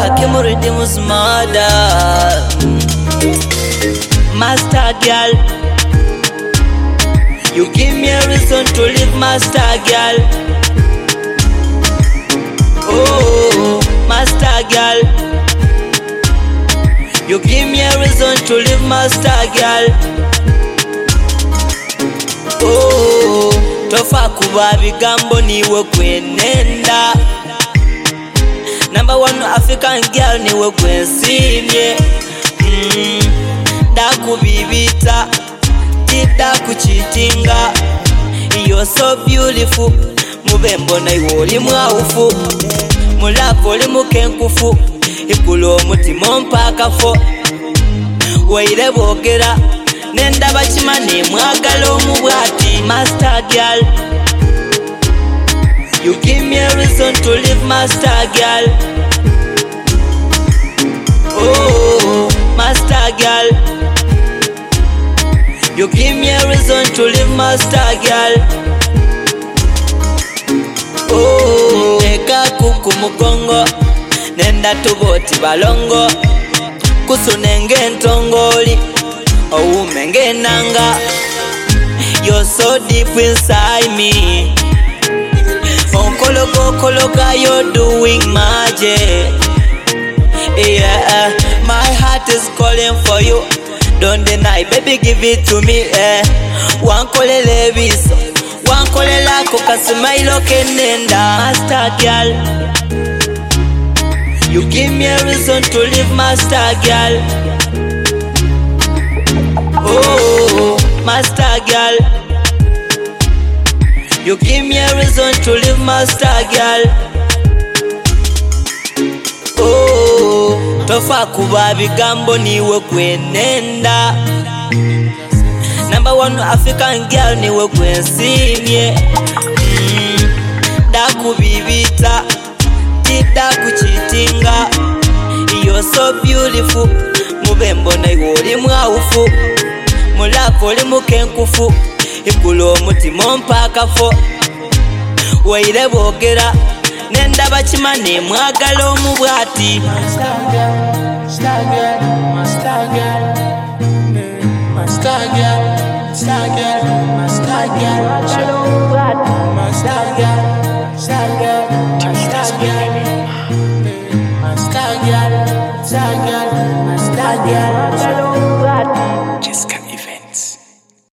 Kimuridimus mother. Master girl, you give me a reason to live, master girl. Oh, master girl, you give me a reason to live, master girl. Oh, tofa kuba bigambo niwe kwenenda. Number one African girl niwe kwensimye. Dakubibita, tidakuchitinga. You're so beautiful, mubembo na iwoli mwaufu. Mulapo oli mukenkufu, ikulo mutima mpakafo. Waire bogera, nenda bachimane mwagala omubwati. Master girl, you give me a reason to live, master girl. Oh, master girl, you give me a reason to live, master girl. Oh, eka kuku mugongo, nenda tuboti balongo. Kusunenge ntongoli, oumenge nanga. You're so deep inside me. Onkologa, you're doing magic. Yeah, my heart is calling for you. Don't deny, baby, give it to me. Wankolele biso, wankolela kokasimailo kenenda. Master girl, you give me a reason to live, master girl. Oh, master girl, you give me a reason to live, master girl. Oh, tofa kuba bigambo niwe kwenenda. Number one African girl niwe kwensimye. Dakubibita, tidakuchitinga. You're so beautiful, mubembo na iwoli mwaufu. Mulapo oli mukenkufu, ikulo mutima mpakafo. Waire bogera, nenda bachimane mwagala omubwati. Master girl, star girl, master girl, master girl, star girl, master girl, master girl, master girl, master girl, master girl, master girl.